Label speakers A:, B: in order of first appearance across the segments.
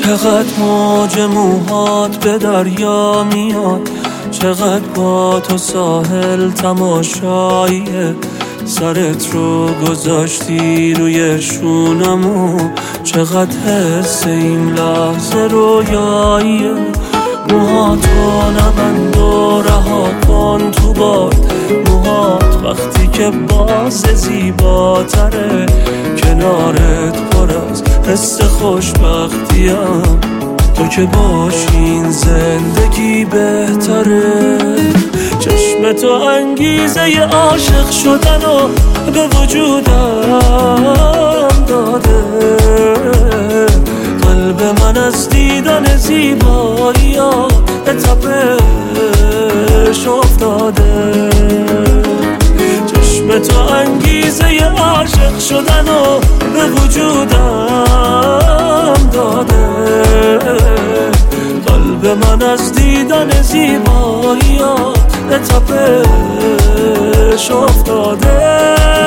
A: چقدر موج موهات به دریا میاد، چقدر با تو ساحل تماشاییه. سرت رو گذاشتی روی شونمو، چقدر حس این لحظه رویاییه. موهاتو نبند و رها کن تو باد، موهات وقتی که باز زیباتره. کنارت پر از حس خوشبختیم، تو که باشین زندگی بهتره. چشم تو انگیزه ی عاشق شدن و به وجودم داده. قلب من از دیدن زیبایی‌ها به تپش افتاده. چشم تو انگیزه ی عاشق شدن و به وجودم داده. قلب من از دیدن زیبایی‌ها به تپش افتاده.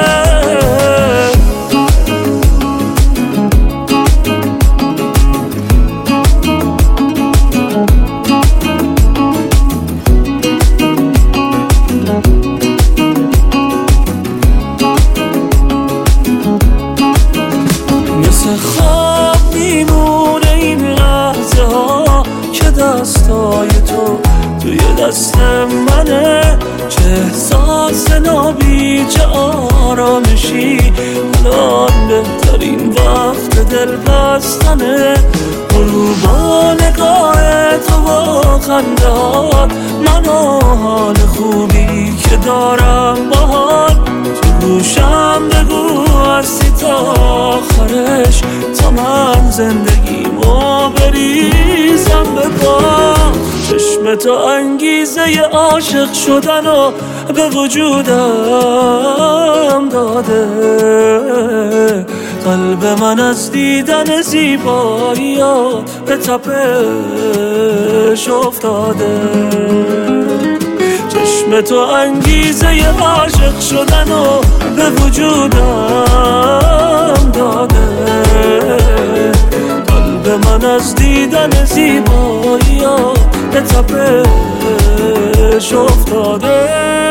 A: مثل خواب میمونه این لحظه ها که دستای تو توی دست منه. چه احساس نابی، چه آرامشی، الان بهترین وقت دل بستنه. با نگاه تو و خنده ها، من و حال خوبی که دارم باهات. تو گوشم بگو هستی تا آخرش، تا من زندگیمو بریزم به پا. چشم تو انگیزه ی عاشق شدن و به وجودم داده. قلب من از دیدن زیبایی‌ها به تپش افتاده. چشم تو انگیزه ی عاشق شدن و به وجودم داده. قلب من از دیدن زیبایی‌ها به تپش افتاده.